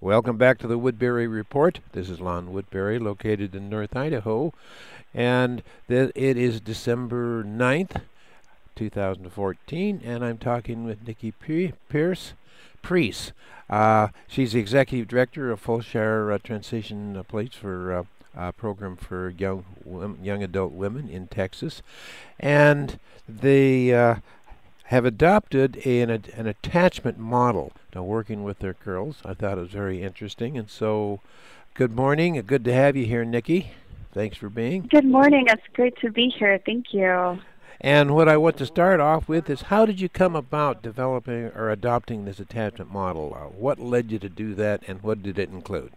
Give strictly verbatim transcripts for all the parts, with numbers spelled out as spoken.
Welcome back to the Woodbury Report. This is Lon Woodbury, located in North Idaho, and th- it is December ninth, two thousand fourteen, and I'm talking with Nikki P- Pierce, Priest. Uh, she's the Executive Director of Fulshire uh, Transition uh, Place for uh, uh, program for young wom- young adult women in Texas, and they uh, have adopted a, an, an attachment model to working with their girls. I thought it was very interesting, and so good morning. Good to have you here, Nikki. Thanks for being. Good morning. It's great to be here. Thank you. And what I want to start off with is, how did you come about developing or adopting this attachment model? Uh, what led you to do that, and what did it include?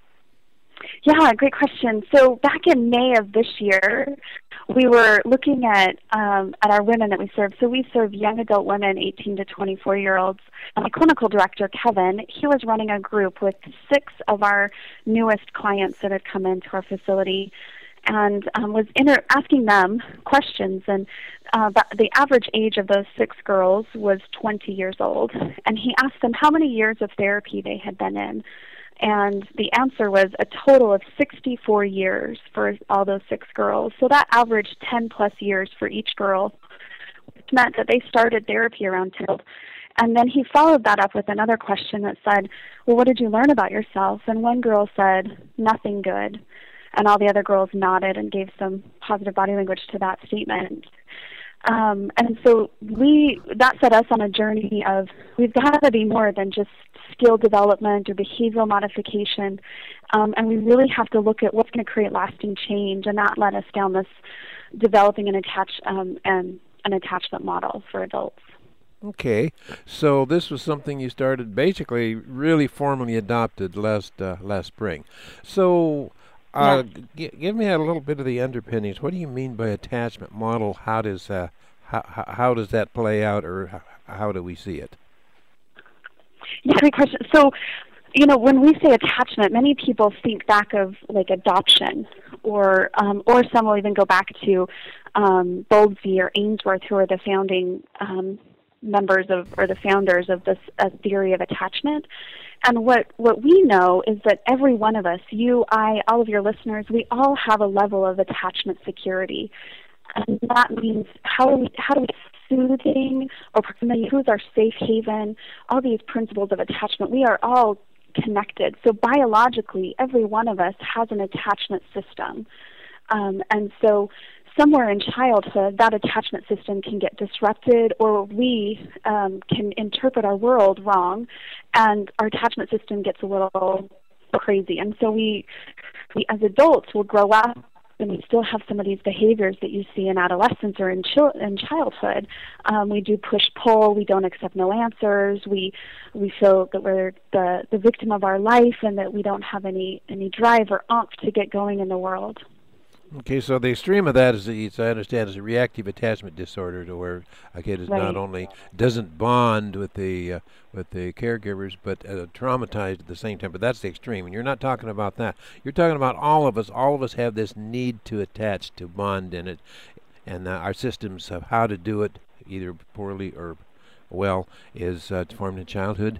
Yeah, great question. So back in May of this year, we were looking at um, at our women that we serve. So we serve young adult women, eighteen to twenty-four year olds. And my clinical director, Kevin, he was running a group with six of our newest clients that had come into our facility, and um, was inter- asking them questions. And uh, the average age of those six girls was twenty years old. And he asked them how many years of therapy they had been in. And the answer was a total of sixty-four years for all those six girls. So that averaged ten plus years for each girl, which meant that they started therapy around ten. And then he followed that up with another question that said, well, what did you learn about yourself? And one girl said, nothing good. And all the other girls nodded and gave some positive body language to that statement. Um, and so we that set us on a journey of, we've got to be more than just skill development or behavioral modification, um, and we really have to look at what's going to create lasting change, and that led us down this developing an attach um, and an attachment model for adults. Okay, so this was something you started, basically really formally adopted last uh, last spring. So Uh, Yeah. g- give me a little bit of the underpinnings. What do you mean by attachment model? How does uh, how, how how does that play out, or how, how do we see it? Yeah, great question. So, you know, when we say attachment, many people think back of like adoption, or um, or some will even go back to um, Bowlesby or Ainsworth, who are the founding um, members of, or the founders of this uh, theory of attachment. And what, what we know is that every one of us, you, I, all of your listeners, we all have a level of attachment security. And that means how do we, how do we soothing or proximity, who's our safe haven, all these principles of attachment. We are all connected. So biologically, every one of us has an attachment system. Um, and so somewhere in childhood, that attachment system can get disrupted, or we um, can interpret our world wrong, and our attachment system gets a little crazy. And so we, we as adults, will grow up, and we still have some of these behaviors that you see in adolescence or in, chil- in childhood. Um, we do push-pull. We don't accept no answers. We we feel that we're the, the victim of our life, and that we don't have any, any drive or oomph to get going in the world. Okay, so the extreme of that is, as I understand, is a reactive attachment disorder, to where a kid is Right. not only doesn't bond with the uh, with the caregivers, but uh, traumatized at the same time. But that's the extreme, and you're not talking about that. You're talking about all of us. All of us have this need to attach, to bond in it, and uh, our systems of how to do it, either poorly or well, is uh, formed in childhood.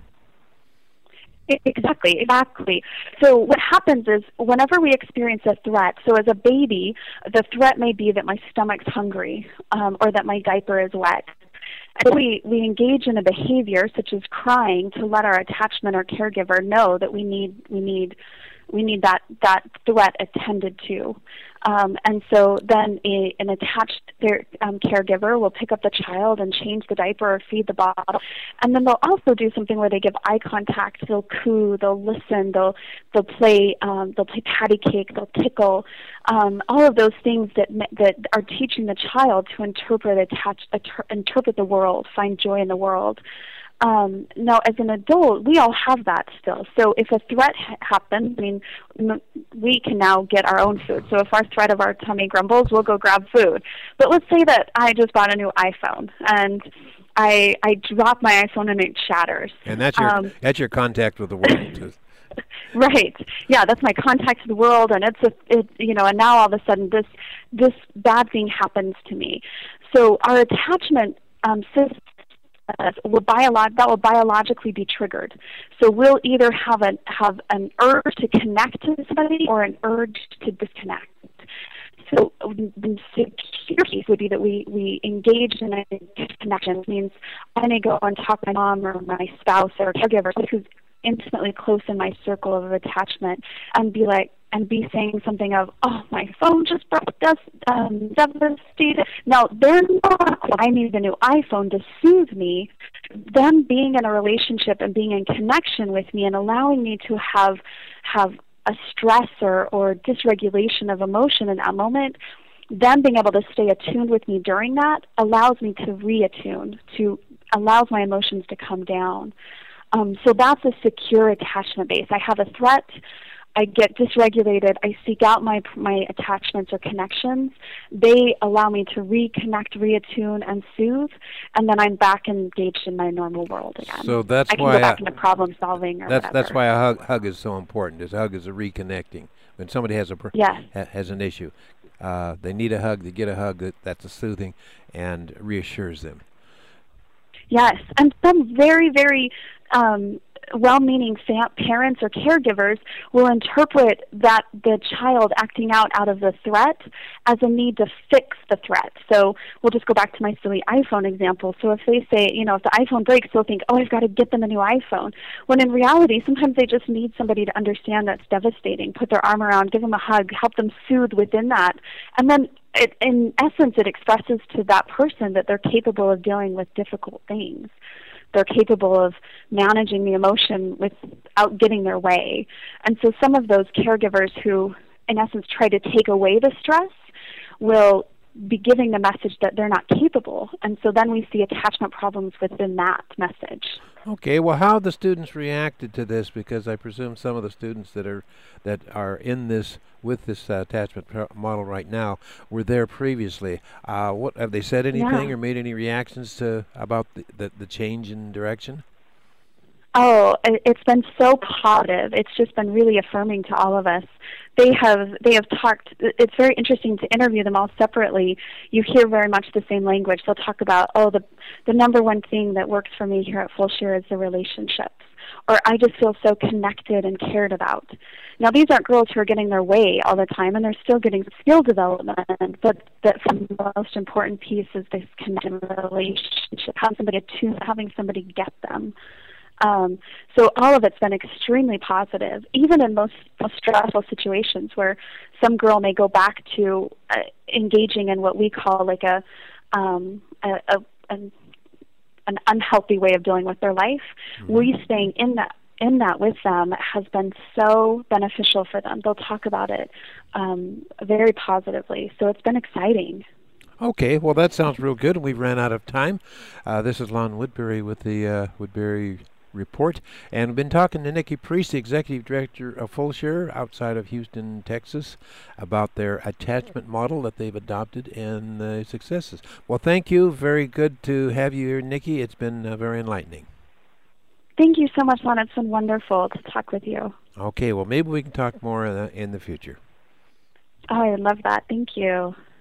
Exactly, exactly. So what happens is, whenever we experience a threat, so as a baby, the threat may be that my stomach's hungry, um, or that my diaper is wet. And we, we engage in a behavior such as crying to let our attachment or caregiver know that we need we need we need that, that threat attended to. Um, and so then a, an attached their, um, caregiver will pick up the child and change the diaper or feed the bottle. And then they'll also do something where they give eye contact, they'll coo, they'll listen, they'll, they'll play um, they'll play patty cake, they'll tickle, um, all of those things that, that are teaching the child to interpret, attach, inter- interpret the world, find joy in the world. Um, now, as an adult, we all have that still. So if a threat ha- happens, I mean, m- we can now get our own food. So if our threat of our tummy grumbles, we'll go grab food. But let's say that I just bought a new iPhone, and I I drop my iPhone and it shatters. And that's your Um, that's your contact with the world. Right. Yeah, that's my contact to the world, and it's a, it, you know, and now all of a sudden this this bad thing happens to me. So our attachment um, system does will biolog- that will biologically be triggered. So we'll either have an have an urge to connect to somebody or an urge to disconnect. So the secure piece would be that we, we engage in a connection. It means I may go and talk to my mom or my spouse or caregiver who's intimately close in my circle of attachment and be like, and be saying something of, oh, my phone just broke, that's um, devastated. Now, they're not, I need the new iPhone to soothe me. Them being in a relationship and being in connection with me and allowing me to have have a stress or, or dysregulation of emotion in that moment, them being able to stay attuned with me during that allows me to reattune, to allows my emotions to come down. Um, so that's a secure attachment base. I have a threat. I get dysregulated. I seek out my my attachments or connections. They allow me to reconnect, reattune, and soothe, and then I'm back engaged in my normal world again. So that's I can why go back I, into problem solving or that's whatever. that's why a hug hug is so important. Is a hug is a reconnecting. When somebody has a pr- Yes. ha, has an issue, uh, they need a hug. They get a hug that, that's a soothing and reassures them. Yes, and some very, very um, well-meaning fam- parents or caregivers will interpret that the child acting out out of the threat as a need to fix the threat. So we'll just go back to my silly iPhone example. So if they say, you know, if the iPhone breaks, they'll think, oh, I've got to get them a new iPhone. When in reality, sometimes they just need somebody to understand that's devastating, put their arm around, give them a hug, help them soothe within that. And then it, in essence, it expresses to that person that they're capable of dealing with difficult things. They're capable of managing the emotion without getting their way. And so some of those caregivers who, in essence, try to take away the stress will be giving the message that they're not capable. And so then we see attachment problems within that message. Okay, well, how have the students reacted to this? Because I presume some of the students that are that are in this with this uh, attachment pro- model right now were there previously. Uh, what have they said anything Yeah. or made any reactions to about the, the the change in direction? Oh, it- it's been so positive. It's just been really affirming to all of us. They have they have talked. It's very interesting to interview them all separately. You hear very much the same language. They'll talk about, oh, the the number one thing that works for me here at Full Share is the relationships, or I just feel so connected and cared about. Now, these aren't girls who are getting their way all the time, and they're still getting skill development. But the most important piece is this connection relationship, having somebody attune, having somebody get them. Um, so all of it's been extremely positive, even in most, most stressful situations where some girl may go back to uh, engaging in what we call like a, um, a, a an, an unhealthy way of dealing with their life. Mm-hmm. We staying in that in that with them has been so beneficial for them. They'll talk about it um, very positively. So it's been exciting. Okay, well, that sounds real good. We've ran out of time. Uh, this is Lon Woodbury with the uh, Woodbury Report, and we've been talking to Nikki Priest, the Executive Director of Full Share outside of Houston, Texas, about their attachment model that they've adopted and the successes. Well, thank you. Very good to have you here, Nikki. It's been uh, very enlightening. Thank you so much, Lon. It's been wonderful to talk with you. Okay, well, maybe we can talk more uh, in the future. Oh, I love that. Thank you.